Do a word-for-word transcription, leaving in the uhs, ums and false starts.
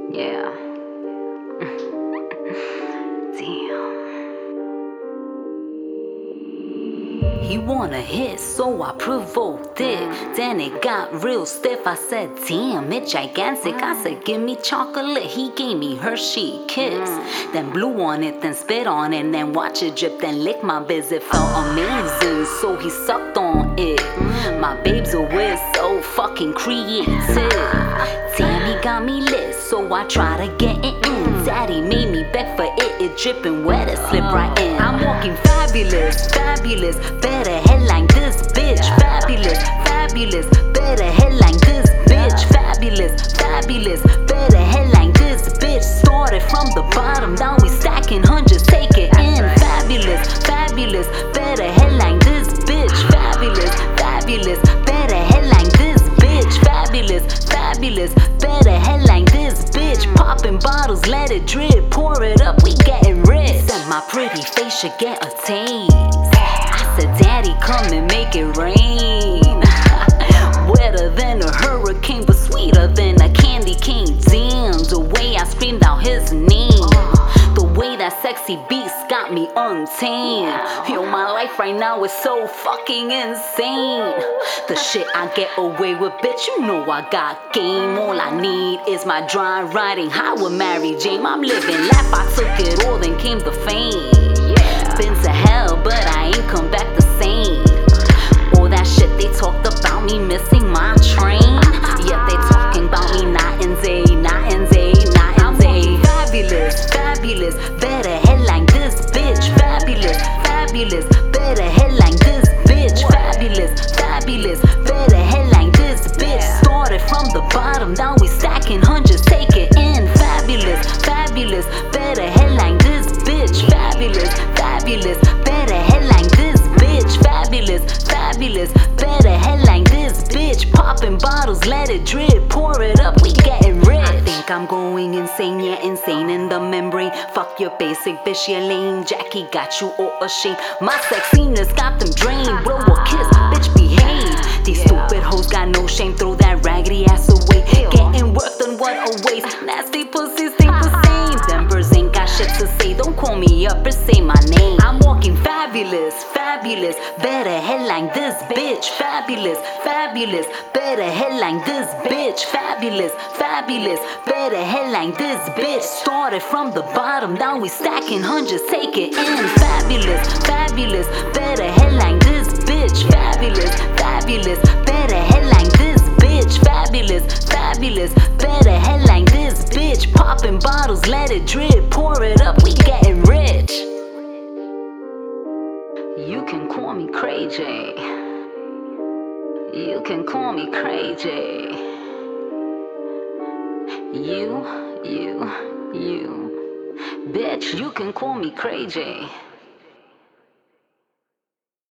Yeah. Damn. He wanna hit, so I provoked it. Then it got real stiff. I said, damn, it gigantic. I said, give me chocolate. He gave me Hershey Kiss. Then blew on it, then spit on it, then watch it drip, then lick my biz. It felt amazing, so he sucked on it. My babe's a whiz, so fucking creative. Damn, he got me lit, so I try to get it in. Daddy made me beg for it, it dripping wet, it slip right in. I'm walking fabulous, fabulous, better headline this bitch. Fabulous, fabulous, better headline this bitch. Fabulous, fabulous, better headline this bitch. Started from the bottom, now we stacking hundreds, take it in. Fabulous, fabulous, better headline this bitch. Fabulous, fabulous, better headline this bitch. Fabulous, fabulous, better headline this bitch. Popping bottles, let it drip, pour it up, we getting rich. Said my pretty face should get a taste. I said, daddy, come and make it rain. Wetter than a hurricane, but sweeter than a candy cane. Damn, the way I screamed out his name, the way that sexy beats got me untamed. Yo, my life right now is so fucking insane. The shit I get away with, bitch, you know I got game. All I need is my dry riding high with Mary Jane. I'm living life, I took it all, then came the fame. Been to hell, but I ain't come back the same. All that shit they talked about me missing my train. Yet they talking about me night and day, night and day, night and day. Fabulous, fabulous, better headline this bitch. Fabulous, fabulous, better headline this bitch. Fabulous, fabulous, better headline this bitch. Started from the bottom, now we stacking hundreds, take it in. Fabulous, fabulous, better headline this bitch. Fabulous, fabulous, better headline this bitch. Fabulous, fabulous, better headline this bitch. Popping bottles, let it drip, pour it up, we getting rich. I think I'm going insane, yeah, insane in the membrane. Fuck your basic bitch, your lame Jackie got you all ashamed. My sexiness got them drained. Blow a kiss, bitch, behave. These stupid hoes got no shame, throw that raggedy ass away. Getting worked on what a waste. Nasty pussies think the same. Them birds ain't got shit to say, don't call me up or say my name. I'm walking fabulous, fabulous, better headline this bitch. Fabulous, fabulous, better headline this bitch. Fabulous, fabulous, better headline this bitch. Started from the bottom, now we stacking hundreds, take it in. Fabulous, fabulous, better headline this bitch. Fabulous, fabulous, better headline this bitch. Fabulous, fabulous, better headline this bitch. Popping bottles, let it drip, pour it up, we getting rich. You can call me crazy. You can call me crazy. You, you, you. Bitch, you can call me crazy.